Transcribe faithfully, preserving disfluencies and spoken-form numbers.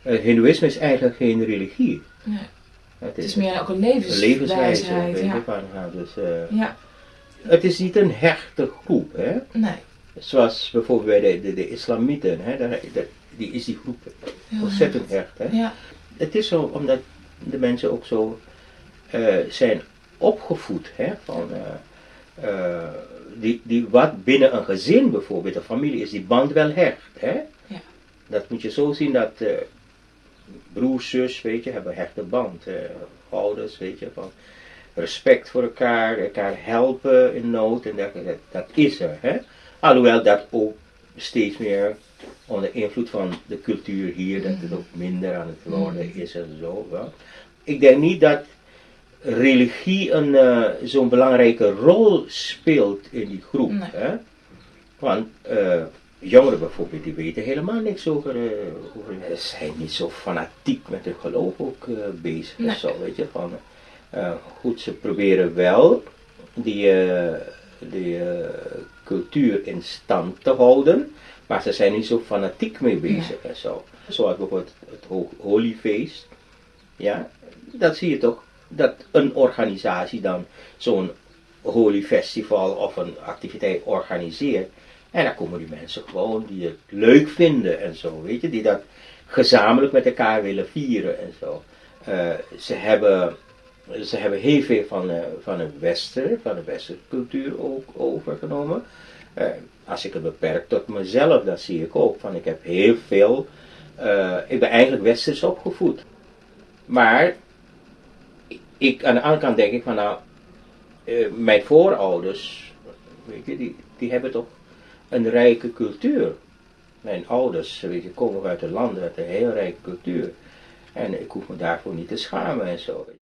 Uh, Hindoeïsme is eigenlijk geen religie. Nee. Het is, is het is meer ook een levenswijze. levenswijze weet ja. je, van, ja, dus, uh, ja. Het is niet een hechte groep, hè? Nee. Zoals bijvoorbeeld bij de, de, de islamieten, hè? De, de, die is die groep heel ontzettend hecht. Hè? Ja. Het is zo omdat de mensen ook zo uh, zijn opgevoed, hè? Van, uh, uh, die, die wat binnen een gezin bijvoorbeeld, een familie, is die band wel hecht. Hè? Ja. Dat moet je zo zien dat uh, broers, zus, weet je, hebben een hechte band. Uh, ouders, weet je, van respect voor elkaar, elkaar helpen in nood en dat, dat, dat is er. Hè? Alhoewel dat ook steeds meer onder invloed van de cultuur hier, dat het ook minder aan het worden is en zo. Wel. Ik denk niet dat religie een uh, zo'n belangrijke rol speelt in die groep. Nee. Hè? Want uh, jongeren bijvoorbeeld, die weten helemaal niks over, uh, over ze zijn niet zo fanatiek met hun geloof ook uh, bezig. Nee. Zo, weet je, van, uh, goed, ze proberen wel die, uh, die uh, cultuur in stand te houden, maar ze zijn niet zo fanatiek mee bezig. Nee. En zo. Zoals bijvoorbeeld het Holi-feest, ja, dat zie je toch, dat een organisatie dan zo'n Holi Festival of een activiteit organiseert. En dan komen die mensen gewoon die het leuk vinden en zo, weet je, die dat gezamenlijk met elkaar willen vieren en zo. Uh, ze, hebben, ze hebben heel veel van, uh, van het Westen, van de westerse cultuur ook overgenomen. Uh, als ik het beperk tot mezelf, dan zie ik ook van, ik heb heel veel, uh, ik ben eigenlijk westers opgevoed. Maar, ik, aan de andere kant denk ik van, nou, uh, mijn voorouders, weet je, die, die hebben toch een rijke cultuur. Mijn ouders, weet je, komen uit een land met een heel rijke cultuur. En ik hoef me daarvoor niet te schamen en zo.